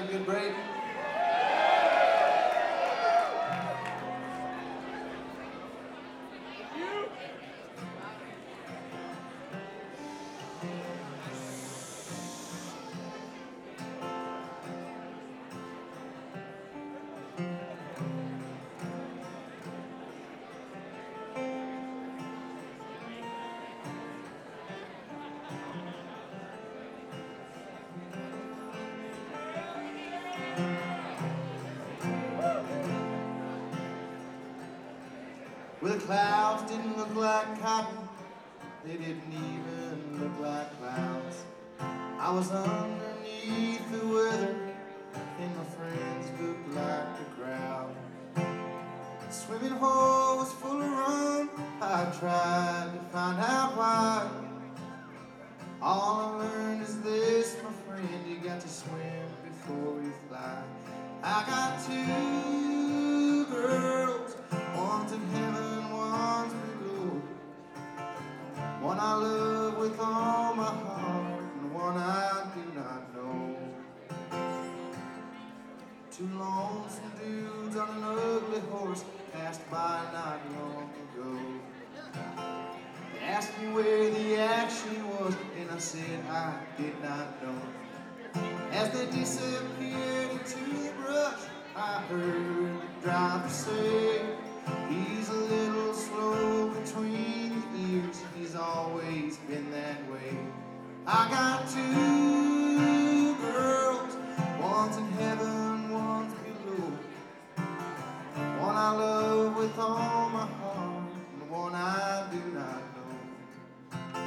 good break. Well, the clouds didn't look like cotton, they didn't even look like clouds. I was underneath the weather, and my friends looked like a crowd. The swimming hole was full of rum, I tried to find out why. All I learned is this, my friend, you got to swim before you fly. I got two girls, one's in heaven, one's below. One I love with all my heart, and one I do not know. Two lonesome dudes on an ugly horse passed by not long ago. They asked me where the action was, and I said I did not know. As they disappeared into the brush, I heard the driver say, he's a little slow between the ears, he's always been that way. I got two girls, one's in heaven, one's below. One I love with all my heart, and one I do not know.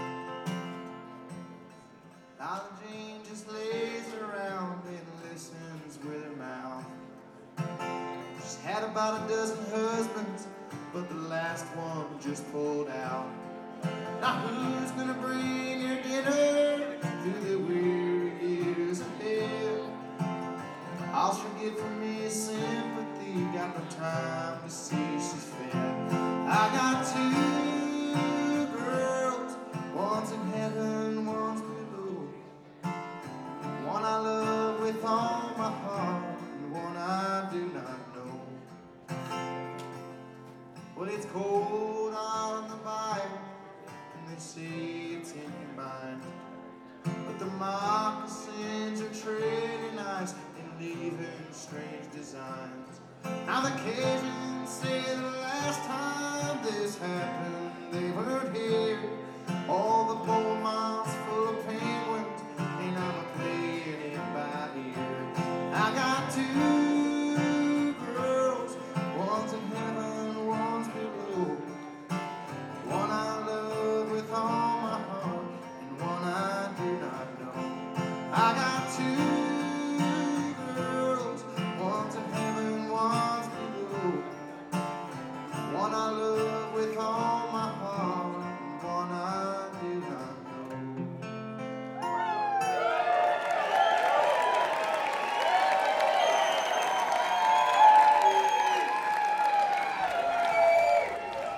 Now Jane just lays around and listens with her mouth. She's had about a dozen husbands, but the last one just pulled out. Now who's gonna bring her dinner through the weary years ahead? All she'll get from me is sympathy, got no time to see she's fed. I got two girls, one's in heaven, one's below. One I love with all my heart, and one I do not know. Well, it's cold out in the Bible, and they say it's in your mind. But the moccasins are treading ice and leaving strange designs. Now the Cajuns say the last time this happened, they weren't here. All the bold miles